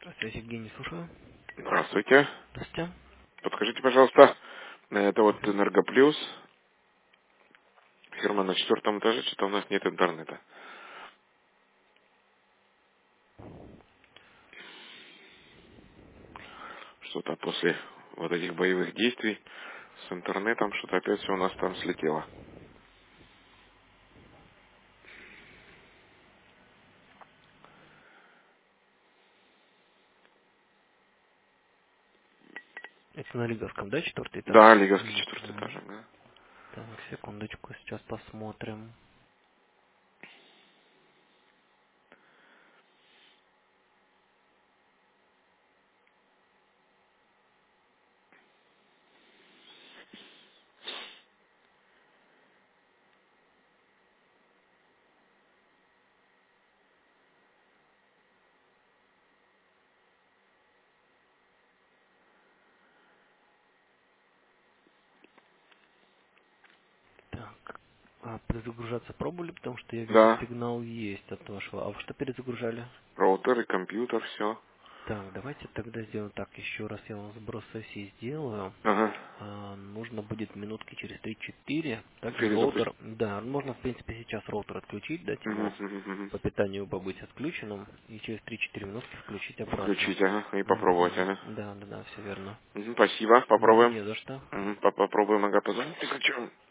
Здравствуйте, Евгений, слушаю. Здравствуйте. Здравствуйте. Подскажите, пожалуйста, это вот Мгм. Энергоплюс, фирма на 4-м этаже, что-то у нас нет интернета. Что-то после вот этих боевых действий с интернетом, что-то опять все у нас там слетело. Это на Лиговском, да, четвертый этаж? Да, Лиговский 4-й этаж, Мгм. да. Так, секундочку, сейчас посмотрим. Так, перезагружаться пробовали, потому что я вижу, Да, сигнал есть от вашего. А вы что перезагружали? роутер и компьютер, все. Так, давайте тогда сделаем так. Еще раз я вам сброс сессии сделаю. Ага. Нужно будет минутки через 3-4. Также роутер. Перезапустить. Да, можно в принципе сейчас роутер отключить, дать Мгм, ему мгм, мгм. по питанию побыть отключенным и через 3-4 минутки включить обратно. Включить, ага, и попробовать, Мгм. ага. Да, да, да, все верно. Спасибо, Ну, попробуем. не за что. Попробуем, ага, позвонить.